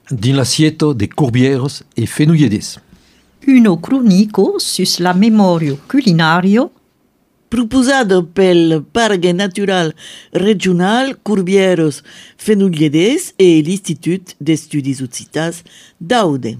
din l'assieto de Curbieros e Fenouilledes. Uno cronico sus la memorio culinario proposado pel Parque Natural Regional Curbieros Fenouilledes e l'Institut d'Estudis Occitas d'Aude.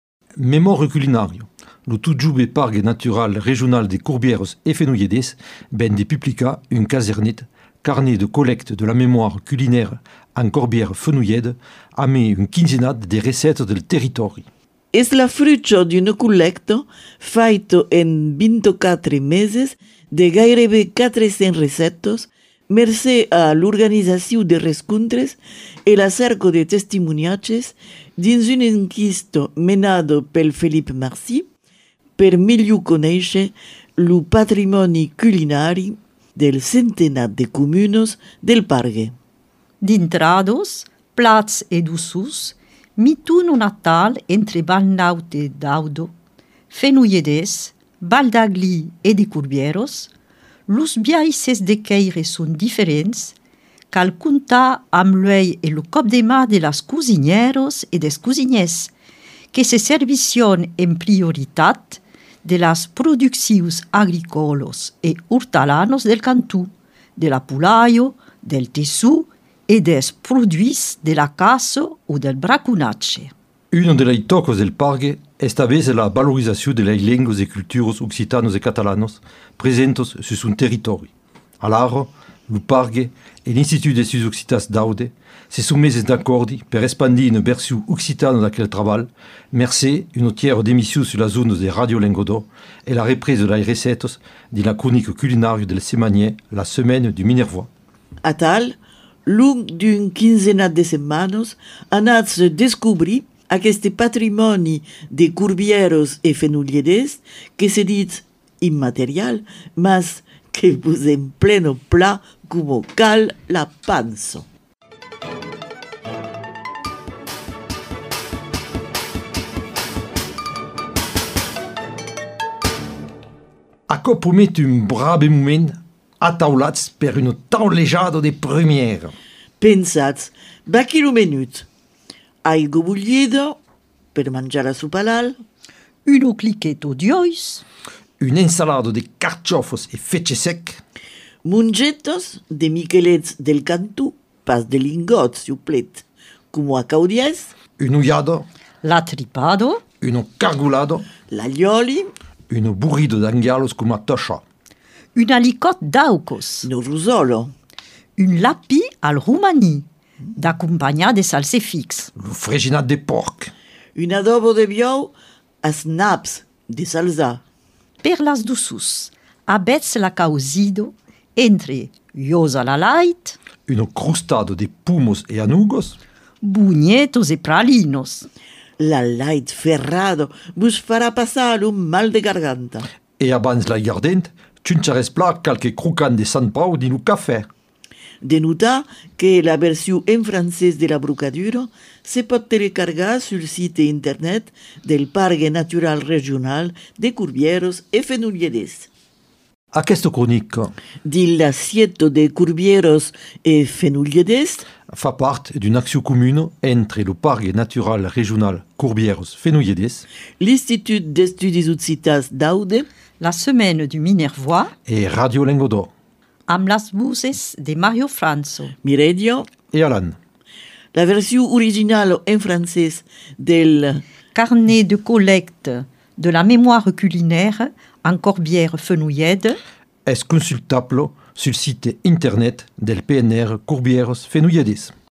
Memorio culinario. Lo tutjube Parque Natural Regional de Curbieros e Fenouilledes ben de publica un casernet carnet de collecte de la mémoire culinaire en Corbières-Fenouillèdes avec une quinzaine de recettes del territori. Es la fruccio di un collecto faito en 24 meses de gairebé 400 recettes, mercè a l'organització de rescontres e la cerco de testimoniatges dins un enquisto menado pel Felip Marcí per millor conèixer lo patrimoni culinari del centenat de comunes del Parque. d'intrados, plats ed usus, mituno natal entre Valnaute d'Audo, Fenouilledes, Val d'Agli e de Curbieros, los biaises de queire són diferents, cal contar amb l'uell e lo cop de mà de las cosinieros e des cosiniers, que se servicion en prioritat de las produccions agricolos e hortalanos del cantú, de la pulaio, del tessù e des produits de la caça o del braconatge. Uno dei tocos del parque è stabilire la valorizzazione delle lingue e culture occitanos e catalanos presentes su un territorio. Allora, il parque e l'Institut d'Estudis Occitas d'Aude si sono messi d'accordo per espandere una versione occitana d'aquel lavoro, mercè un tiers d'émission sulla zona de Radio Lengodò e la ripresa delle recettes della chronique culinaria del Semanier, la semaine du Minervois. A tal, lung d'un quinzenat de setmanes, anats descobrir aquest patrimoni de Curbieros e Fenouilledes que se dit immaterial, mas que vos en pleno pla como cal la panso. Acò promet un brave moment ataulats per una taulejada de première. Pensats, vaqui lo menut. Aigua bullida per mangiare a sopalal, Uno cliqueto d'ois, Une ensalada de carciofos e fece sec, mongetos de michelets del cantù, pas de lingots suplet, como a caudies, un ullada, la tripado, un cargolado, l'aglioli, un burrido d'anghialos com a toscia, un alicot d'aucos, no rusolo, un lapi al rumani, d'accompagnat de salsifix, lo freginat de porc, un adobo de biou a snaps de salsa, per las dussus, abets la causido entre ios a la light, un crustado de pumos e anugos, bugnetos e pralinos, la light ferrado vos farà passar un mal de garganta. e abans la gardent, ciunciares pla calque crocan de Sant Pau din lo cafè. De notar que la versió en francès de la brocadura se pot telecargar sul site internet del Parque Natural Regional de Curbieros e Fenouilledes. Aquesta cronica Di l'assieto de Curbieros e Fenouilledes, fa part d'una acció comune entre le Parc Natural Regional Curbieros-Fenouilledes l'Institut d'Estudis Occitas d'Aude, la semaine du Minervois, e Radio Lengodò amb las voces de Mario Franzo. Miredio, e Alan. la versió originale en francès del Carnet de collecte de la mémoire culinaire en Corbières-Fenouillèdes, Es consultable sul site internet del PNR Curbieros-Fenouilledes.